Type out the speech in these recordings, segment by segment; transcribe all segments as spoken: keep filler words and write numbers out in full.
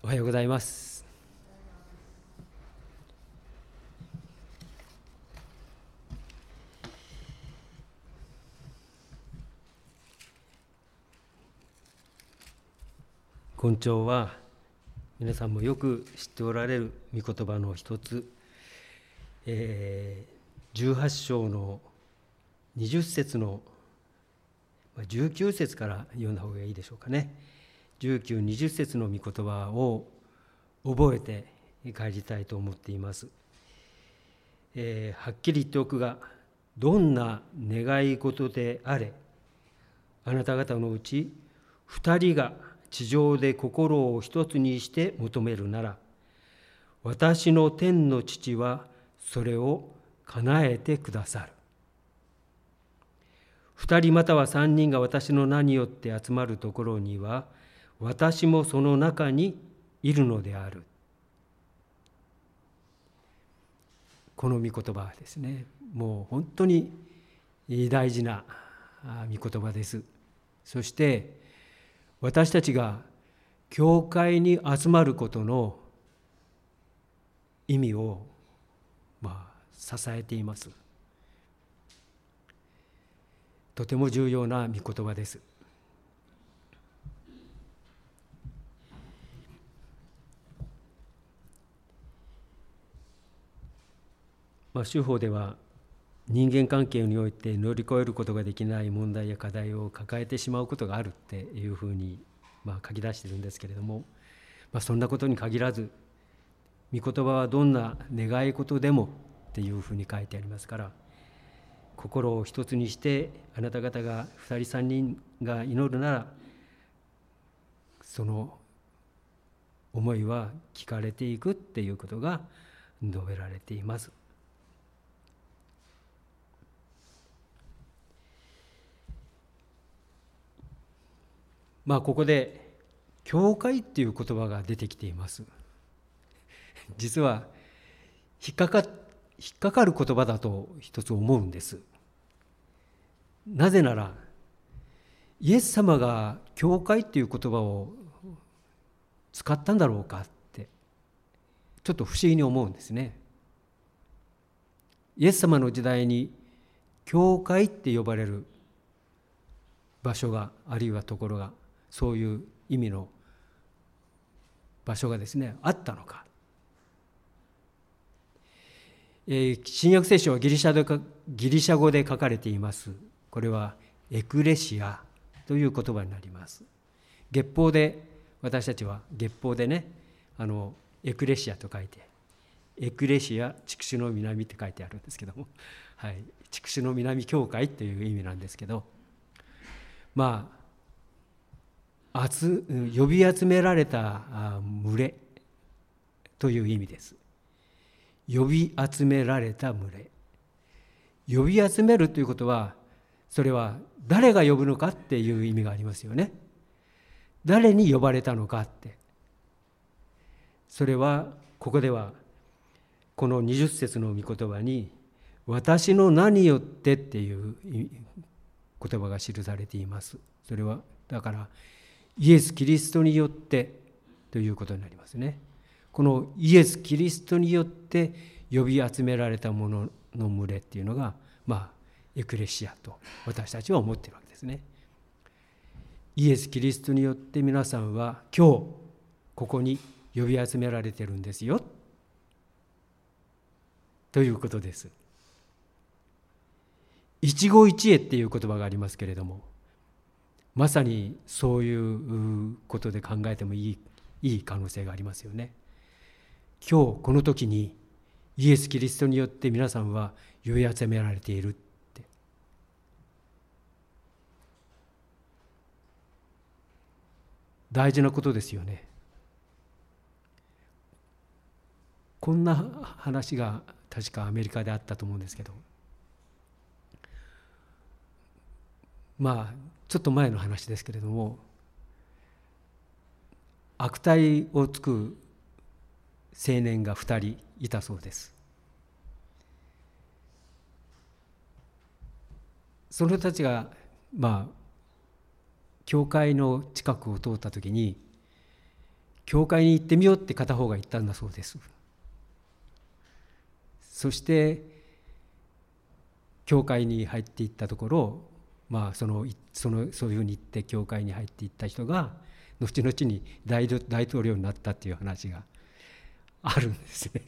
おはようございます。今朝は皆さんもよく知っておられる御言葉の一つ、えー、じゅうはち章のにじゅっ節のじゅうきゅう節から読んだ方がいいでしょうかね。じゅうきゅう、にじゅっ節の御言葉を覚えて帰りたいと思っています。えー、はっきり言っておくが、どんな願い事であれ、あなた方のうち二人が地上で心を一つにして求めるなら、私の天の父はそれを叶えてくださる。二人または三人が私の名によって集まるところには、私もその中にいるのである。この御言葉ですね、もう本当に大事な御言葉です。そして私たちが教会に集まることの意味を、まあ、支えています。とても重要な御言葉です。まあ、修法では人間関係において乗り越えることができない問題や課題を抱えてしまうことがあるっていうふうにまあ書き出しているんですけれども、まあ、そんなことに限らず、御言葉はどんな願い事でもっていうふうに書いてありますから、心を一つにしてあなた方が二人三人が祈るなら、その思いは聞かれていくっていうことが述べられています。まあここで教会っていう言葉が出てきています。実は引っかか引っかかる言葉だと一つ思うんです。なぜならイエス様が教会っていう言葉を使ったんだろうかってちょっと不思議に思うんですね。イエス様の時代に教会って呼ばれる場所が、あるいはところが、そういう意味の場所がですねあったのか。えー、新約聖書はギリシャでギリシャ語で書かれています。これはエクレシアという言葉になります。月報で、私たちは月報でね、あのエクレシアと書いて、エクレシア筑紫の南って書いてあるんですけども、はい、筑紫の南教会という意味なんですけど、まあ集呼び集められた群れという意味です。呼び集められた群れ。呼び集めるということは、それは誰が呼ぶのかっていう意味がありますよね。誰に呼ばれたのかって。それはここではこのにじゅっ節の御言葉に、私の名によってっていう言葉が記されています。それはだからイエス・キリストによってということになりますね。このイエス・キリストによって呼び集められたものの群れっていうのが、まあエクレシアと私たちは思っているわけですね。イエス・キリストによって皆さんは今日ここに呼び集められてるんですよということです。一期一会っていう言葉がありますけれども、まさにそういうことで考えてもいい、いい可能性がありますよね。今日この時にイエス・キリストによって皆さんは呼び集められているって、大事なことですよね。こんな話が確かアメリカであったと思うんですけど、まあちょっと前の話ですけれども、悪態をつく青年がふたりいたそうです。その人たちがまあ教会の近くを通った時に、 教会に行ってみようって片方が言ったんだそうです。そして教会に入っていったところ、まあそのそのそういうふうに言って教会に入っていった人が後々に大大統領になったっていう話があるんですね。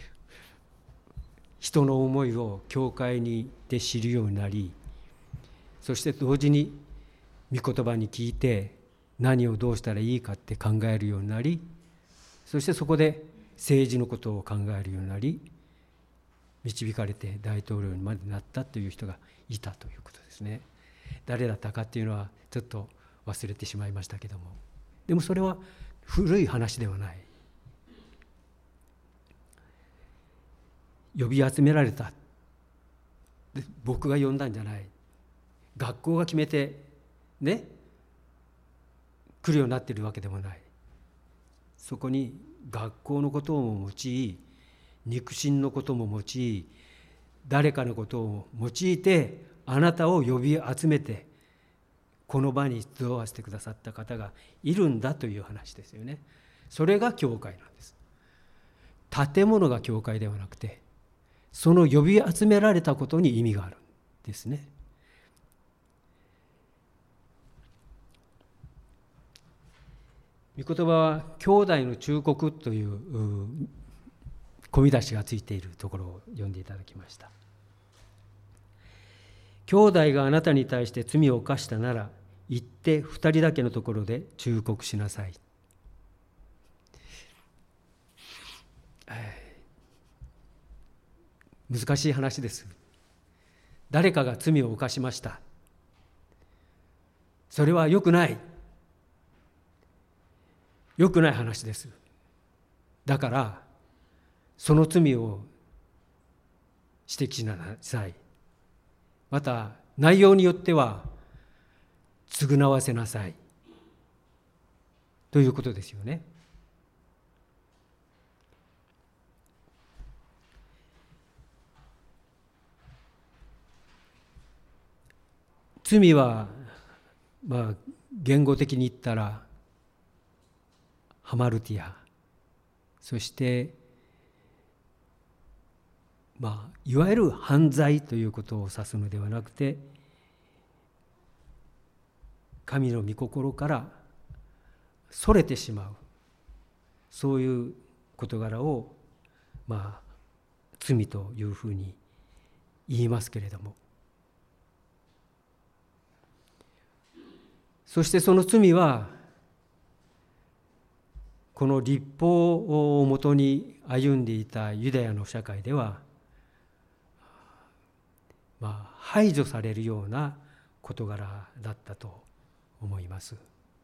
人の思いを教会に行って知るようになり、そして同時に御言葉に聞いて何をどうしたらいいかって考えるようになり、そしてそこで政治のことを考えるようになり、導かれて大統領にまでなったという人がいたということですね。誰だったかっていうのはちょっと忘れてしまいましたけども、でもそれは古い話ではない。呼び集められた。で僕が呼んだんじゃない。学校が決めてね来るようになっているわけでもない。そこに学校のことも用い、肉親のことも用い、誰かのことを用いてあなたを呼び集めてこの場に集わせてくださった方がいるんだという話ですよね。それが教会なんです。建物が教会ではなくて、その呼び集められたことに意味があるんですね。御言葉は兄弟の忠告という込み出しがついているところを読んでいただきました。兄弟があなたに対して罪を犯したなら、行って二人だけのところで忠告しなさい。難しい話です。誰かが罪を犯しました。それは良くない。良くない話です。だからその罪を指摘しなさい。また内容によっては償わせなさいということですよね。罪はまあ言語的に言ったらハマルティア、そしてまあいわゆる犯罪ということを指すのではなくて、神の御心からそれてしまう、そういう事柄をまあ罪というふうに言いますけれども、そしてその罪はこの律法をもとに歩んでいたユダヤの社会では、まあ、排除されるような事柄だったと思います。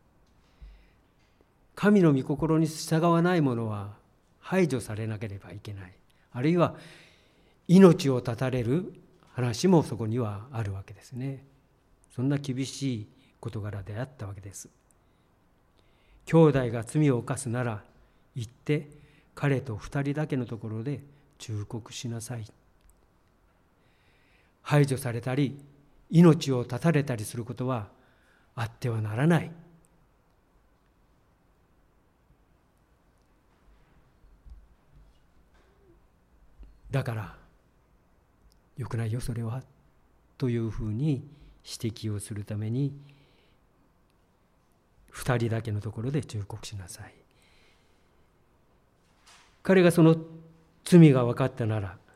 神の御心に従わない者は排除されなければいけない。あるいは命を絶たれる話もそこにはあるわけですね。そんな厳しい事柄であったわけです。兄弟が罪を犯すなら、行って彼と二人だけのところで忠告しなさい。排除されたり命を絶たれたりすることはあってはならない。だからよくないよそれはというふうに指摘をするために、二人だけのところで忠告しなさい。彼がその罪が分かったなら、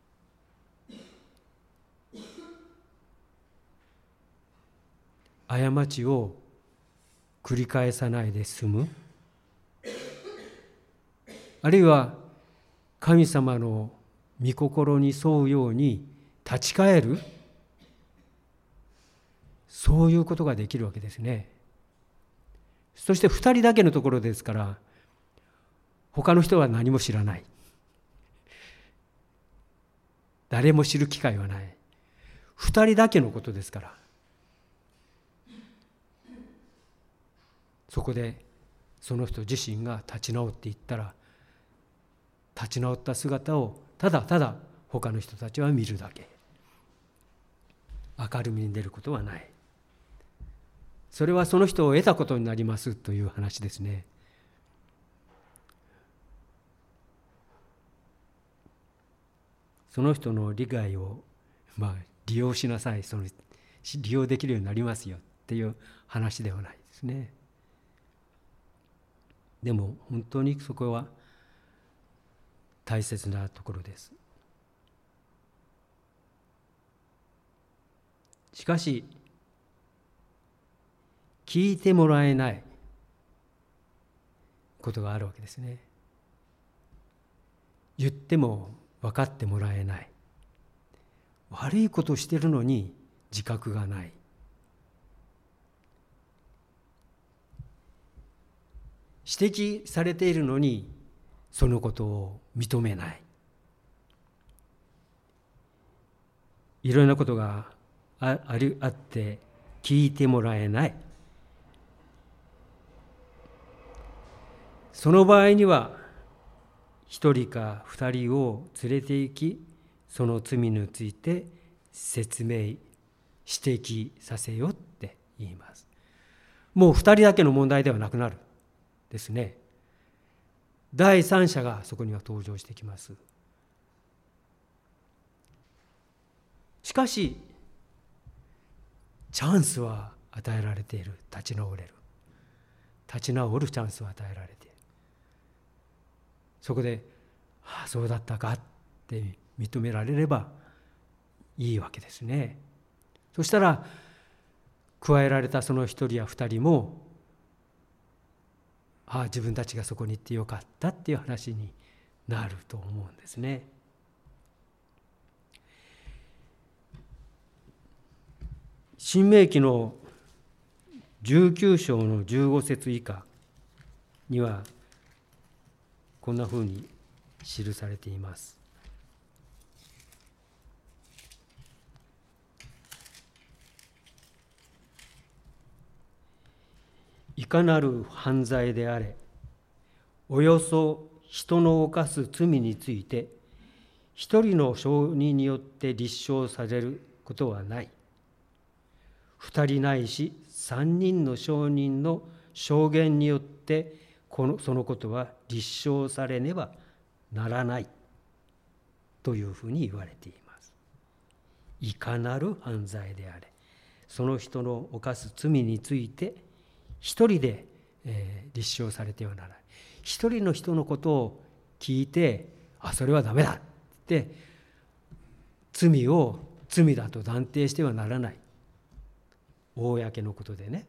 過ちを繰り返さないで済む、あるいは神様の御心に沿うように立ち返る、そういうことができるわけですね。そして二人だけのところですから、他の人は何も知らない。誰も知る機会はない。二人だけのことですから、そこでその人自身が立ち直っていったら、立ち直った姿をただただ他の人たちは見るだけ。明るみに出ることはない。それはその人を得たことになりますという話ですね。 その人の利害を、まあ、利用しなさい、その利用できるようになりますよっていう話ではないですね。でも本当にそこは大切なところです。しかし聞いてもらえないことがあるわけですね。言っても分かってもらえない。悪いことをしているのに自覚がない。指摘されているのにそのことを認めない。いろんなことが あ, あ, りあって聞いてもらえない。その場合には一人か二人を連れて行き、その罪について説明指摘させよって言います。もう二人だけの問題ではなくなるですね。第三者がそこには登場してきます。しかしチャンスは与えられている。立ち直れる立ち直るチャンスは与えられている。そこで、ああそうだったかって認められればいいわけですね。そしたら加えられたその一人や二人も、ああ自分たちがそこに行ってよかったっていう話になると思うんですね。申命記のじゅうきゅう章のじゅうご節以下にはこんなふうに記されています。いかなる犯罪であれ、およそ人の犯す罪について一人の証人によって立証されることはない。二人ないし三人の証人の証言によってこのそのことは立証されねばならないというふうに言われています。いかなる犯罪であれ、その人の犯す罪について一人で、えー、立証されてはならない。一人の人のことを聞いて、あそれはダメだって罪を罪だと断定してはならない。公のことでね、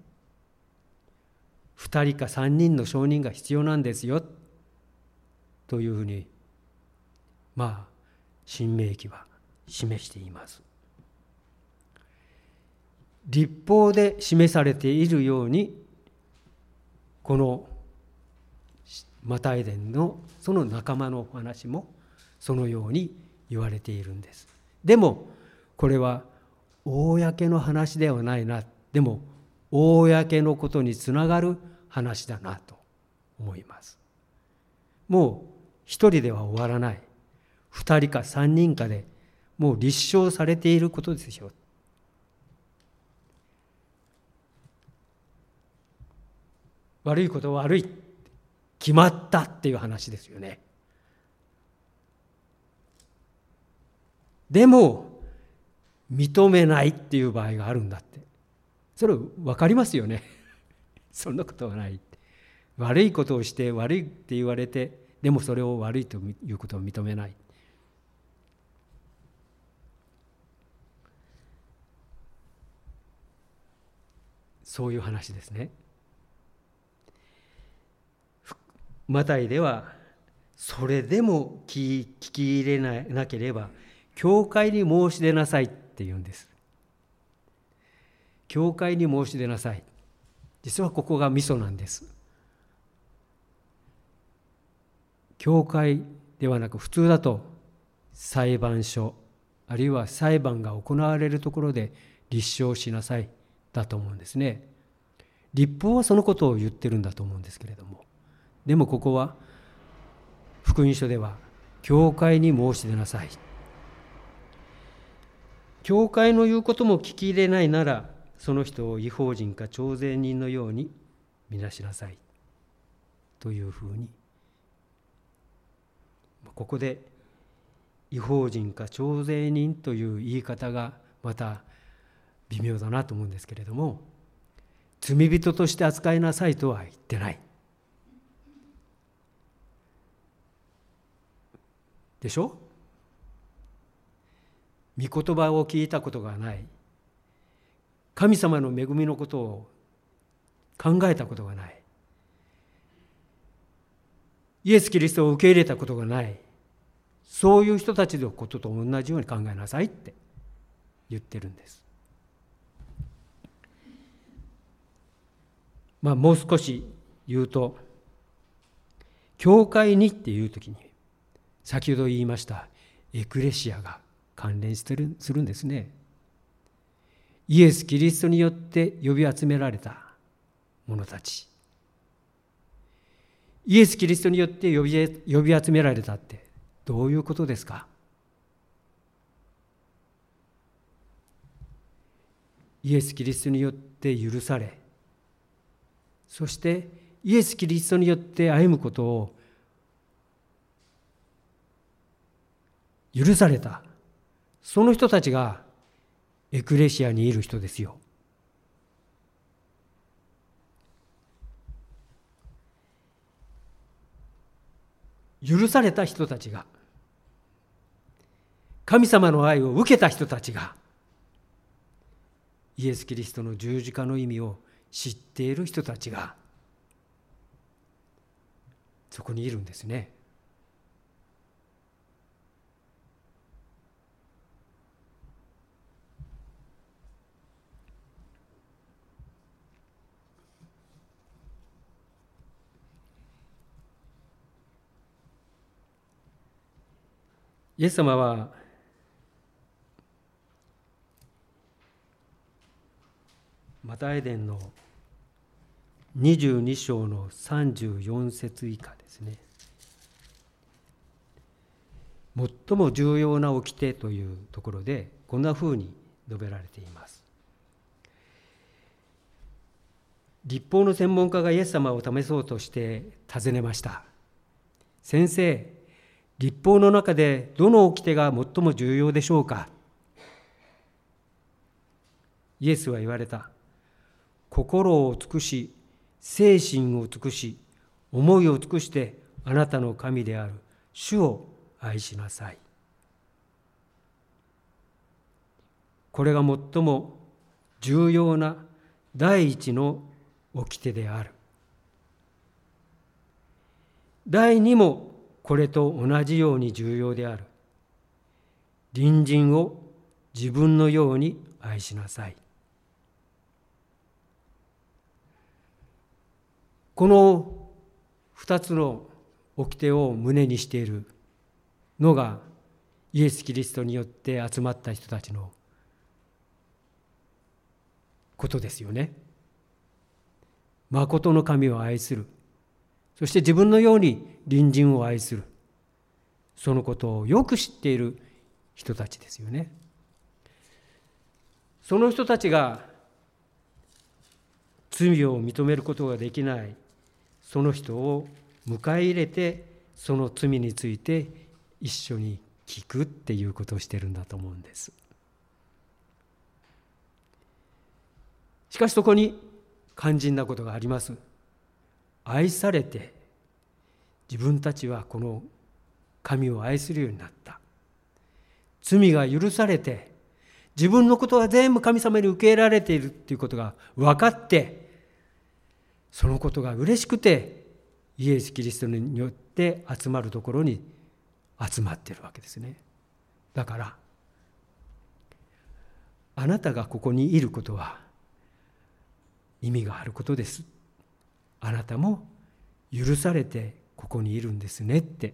二人か三人の証人が必要なんですよというふうに、まあ申命記は示しています。律法で示されているように、このマタイ伝のその仲間のお話もそのように言われているんです。でもこれは公の話ではないな。でも公のことにつながる話だなと思います。もう一人では終わらない。二人か三人かでもう立証されていることですよ。悪いことは悪い。決まったっていう話ですよね。でも認めないっていう場合があるんだって。それ分かりますよね。そんなことはない。悪いことをして悪いって言われて、でもそれを悪いということを認めない。そういう話ですね。マタイではそれでも聞き入れなければ教会に申し出なさいって言うんです。教会に申し出なさい。実はここがミソなんです。教会ではなく、普通だと裁判所あるいは裁判が行われるところで立証しなさいだと思うんですね。律法はそのことを言ってるんだと思うんですけれども、でもここは福音書では教会に申し出なさい。教会の言うことも聞き入れないなら、その人を異邦人か徴税人のように見なしなさいというふうに、ここで異邦人か徴税人という言い方がまた微妙だなと思うんですけれども、罪人として扱いなさいとは言ってない。でしょ？御言葉を聞いたことがない、神様の恵みのことを考えたことがない、イエス・キリストを受け入れたことがない、そういう人たちのことと同じように考えなさいって言ってるんです。まあもう少し言うと、教会にっていうときに、先ほど言いましたエクレシアが関連してるするんですね。イエス・キリストによって呼び集められた者たち、イエス・キリストによって呼び、呼び集められたってどういうことですか？イエス・キリストによって許され、そしてイエス・キリストによって歩むことを許された、その人たちがエクレシアにいる人ですよ。許された人たちが、神様の愛を受けた人たちが、イエス・キリストの十字架の意味を知っている人たちがそこにいるんですね。イエス様はマタイ伝のにじゅうに章のさんじゅうよん節以下ですね。最も重要な掟というところでこんなふうに述べられています。律法の専門家がイエス様を試そうとして尋ねました。先生、律法の中でどの掟が最も重要でしょうか？イエスは言われた。心を尽くし、精神を尽くし、思いを尽くしてあなたの神である主を愛しなさい。これが最も重要な第一の掟である。第二もこれと同じように重要である。隣人を自分のように愛しなさい。この二つの掟を胸にしているのがイエス・キリストによって集まった人たちのことですよね。誠の神を愛する。そして自分のように隣人を愛する。そのことをよく知っている人たちですよね。その人たちが罪を認めることができないその人を迎え入れて、その罪について一緒に聞くっていうことをしてるんだと思うんです。しかしそこに肝心なことがあります。愛されて自分たちはこの神を愛するようになった。罪が許されて自分のことは全部神様に受け入れられているということが分かって、そのことが嬉しくてイエス・キリストによって集まるところに集まっているわけですね。だからあなたがここにいることは意味があることです。あなたも許されてここにいるんですねって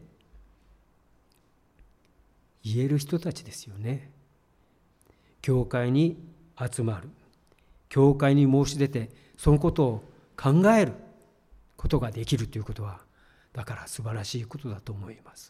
言える人たちですよね。教会に集まる、教会に申し出てそのことを考えることができるということは、だから素晴らしいことだと思います。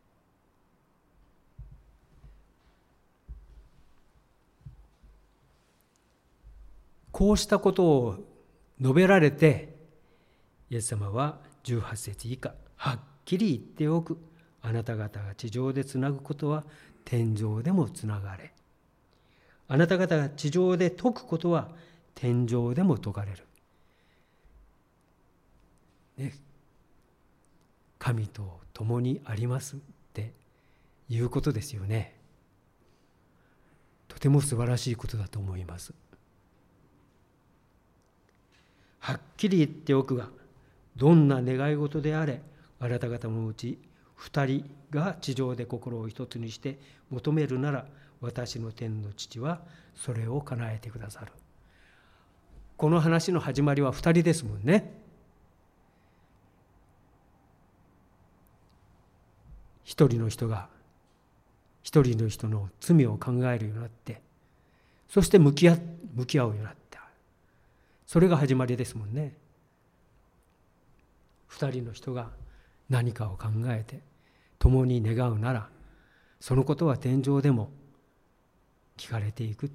こうしたことを述べられて、イエス様はじゅうはち節以下、はっきり言っておく。 あなた方が地上でつなぐことは天上でもつながれ。あなた方が地上で解くことは天上でも解かれる。ね、神と共にありますっていうことですよね。とても素晴らしいことだと思います。はっきり言っておくが、どんな願い事であれ、あなた方のうち二人が地上で心を一つにして求めるなら、私の天の父はそれを叶えてくださる。この話の始まりは二人ですもんね。一人の人が一人の人の罪を考えるようになって、そして向き合、向き合うようになった。それが始まりですもんね。二人の人が何かを考えて共に願うなら、そのことは天上でも聞かれていくって。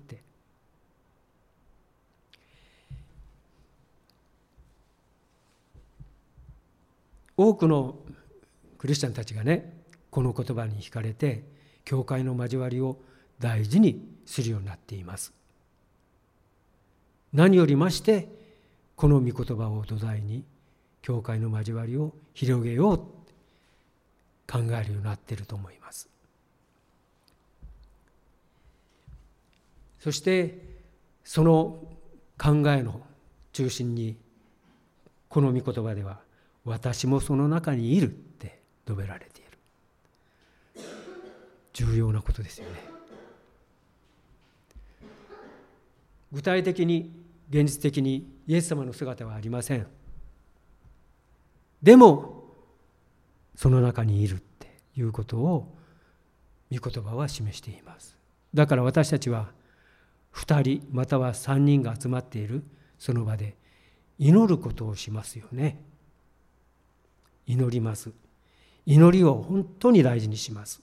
多くのクリスチャンたちがね、この言葉に惹かれて教会の交わりを大事にするようになっています。何よりましてこの御言葉を土台に教会の交わりを広げようと考えるようになっていると思います。そしてその考えの中心にこの御言葉では、私もその中にいるって述べられている。重要なことですよね。具体的に現実的にイエス様の姿はありません。でもその中にいるっていうことを御言葉は示しています。だから私たちは二人または三人が集まっているその場で祈ることをしますよね。祈ります。祈りを本当に大事にします。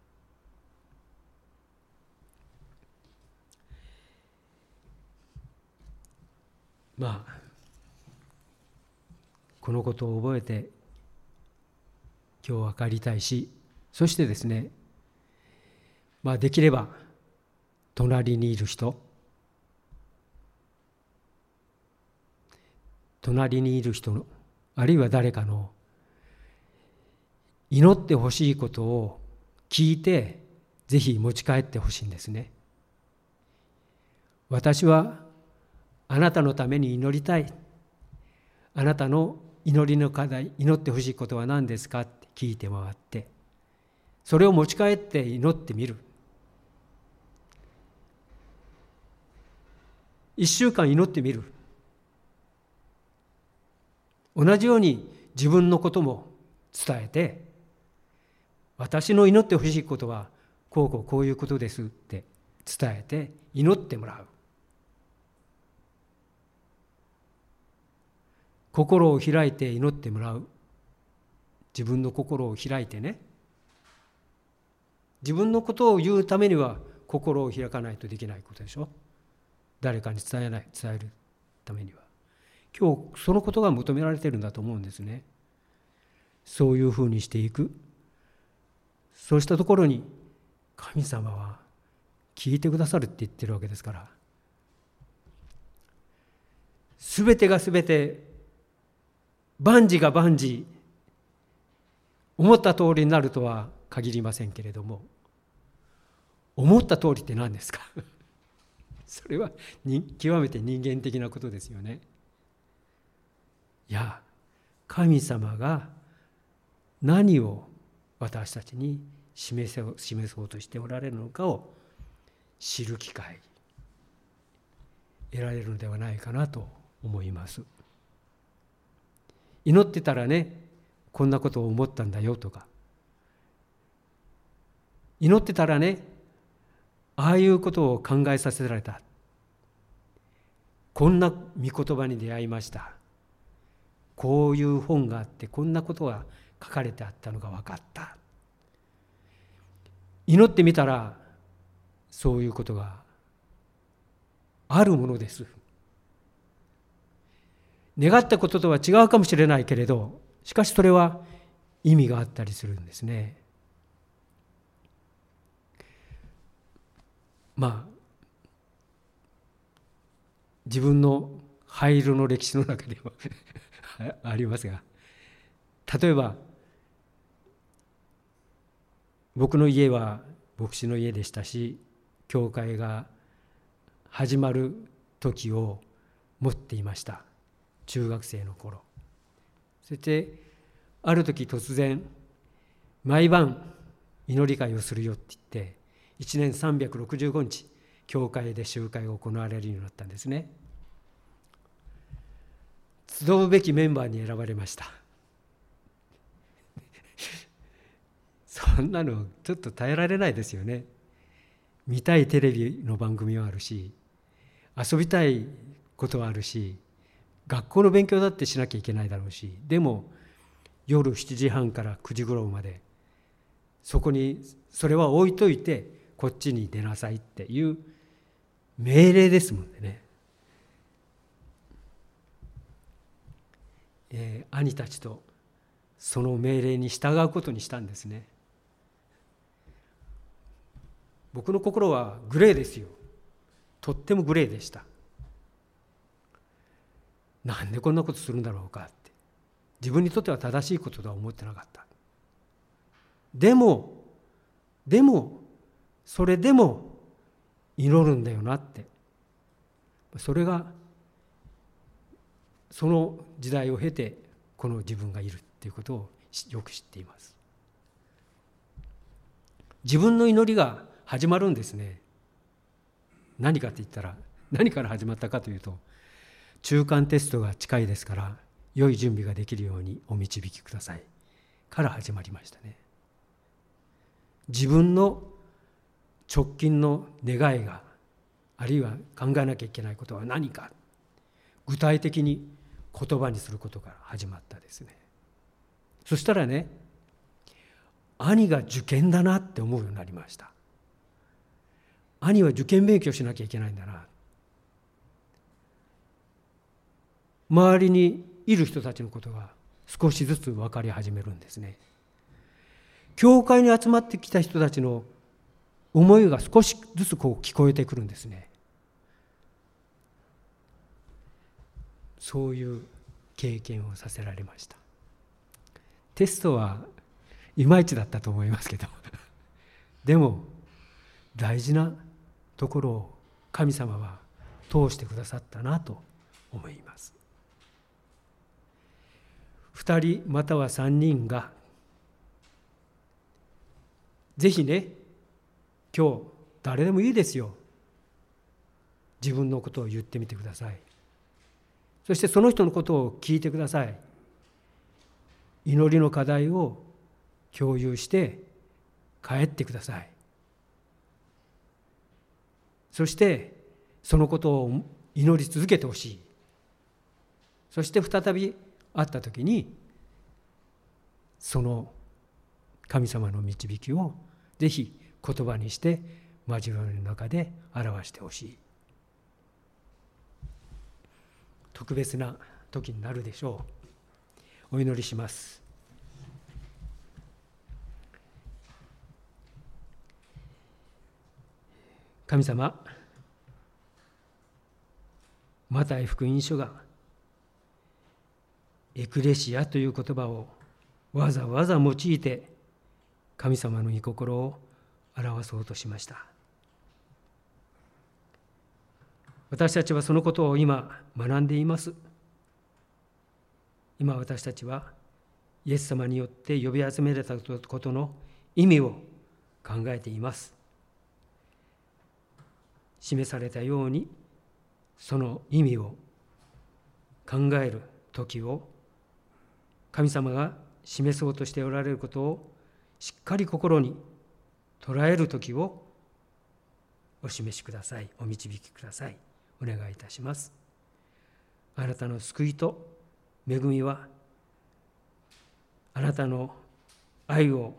まあこのことを覚えて今日は帰りたいし、そしてですね、まあできれば隣にいる人、隣にいる人の、あるいは誰かの祈ってほしいことを聞いて、ぜひ持ち帰ってほしいんですね。私はあなたのために祈りたい。あなたの祈りの課題、祈ってほしいことは何ですかって聞いて回って、それを持ち帰って祈ってみる。一週間祈ってみる。同じように自分のことも伝えて、私の祈ってほしいことはこうこうこういうことですって伝えて祈ってもらう。心を開いて祈ってもらう。自分の心を開いてね。自分のことを言うためには心を開かないとできないことでしょ。誰かに伝えない、伝えるためには。今日そのことが求められているんだと思うんですね。そういうふうにしていく。そうしたところに神様は聞いてくださるって言ってるわけですから、すべてがすべて万事が万事思った通りになるとは限りませんけれども、思った通りって何ですかそれは極めて人間的なことですよね。いや、神様が何を私たちに示せ示そうとしておられるのかを知る機会得られるのではないかなと思います。祈ってたらね、こんなことを思ったんだよとか、祈ってたらね、ああいうことを考えさせられた、こんな御言葉に出会いました、こういう本があってこんなことが書かれてあったのが分かった、祈ってみたらそういうことがあるものです。願ったこととは違うかもしれないけれど、しかしそれは意味があったりするんですね。まあ自分の灰色の歴史の中でもありますが、例えば僕の家は牧師の家でしたし、教会が始まる時を持っていました。中学生の頃。そしてある時突然、毎晩祈り会をするよって言って、いちねんさんびゃくろくじゅうごにち教会で集会が行われるようになったんですね。集うべきメンバーに選ばれました。そんなのちょっと耐えられないですよね。見たいテレビの番組はあるし、遊びたいことはあるし、学校の勉強だってしなきゃいけないだろうし、でも夜しちじはんからくじ頃までそこにそれは置いといてこっちに出なさいっていう命令ですもんね。えー、兄たちとその命令に従うことにしたんですね。僕の心はグレーですよ。とってもグレーでした。なんでこんなことするんだろうかって、自分にとっては正しいこととは思ってなかった。でもでもそれでも祈るんだよなって、それがその時代を経てこの自分がいるっていうことをよく知っています。自分の祈りが始まるんですね。何かって言ったら、何から始まったかというと、中間テストが近いですから良い準備ができるようにお導きくださいから始まりましたね。自分の直近の願いが、あるいは考えなきゃいけないことは何か、具体的に言葉にすることから始まったですね。そしたらね、兄が受験だなって思うようになりました。兄は受験勉強しなきゃいけないんだな。周りにいる人たちのことが少しずつ分かり始めるんですね。教会に集まってきた人たちの思いが少しずつこう聞こえてくるんですね。そういう経験をさせられました。テストはいまいちだったと思いますけどでも大事なところを神様は通してくださったなと思います。二人または三人がぜひね、今日誰でもいいですよ、自分のことを言ってみてください。そしてその人のことを聞いてください。祈りの課題を共有して帰ってください。そしてそのことを祈り続けてほしい。そして再び会った時にその神様の導きをぜひ言葉にして交わりの中で表してほしい。特別な時になるでしょう。お祈りします。神様、マタイ福音書がエクレシアという言葉をわざわざ用いて神様の御心を表そうとしました。私たちはそのことを今学んでいます。今私たちはイエス様によって呼び集められたことの意味を考えています。示されたようにその意味を考える時を、神様が示そうとしておられることをしっかり心に捉える時をお示しください。お導きください。お願いいたします。あなたの救いと恵みはあなたの愛を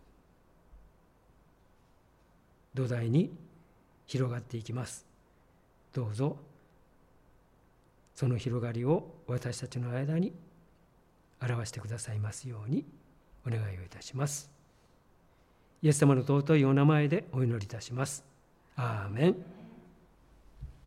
土台に広がっていきます。どうぞその広がりを私たちの間に表してくださいますようにお願いをいたします。イエス様の尊いお名前でお祈りいたします。アーメン。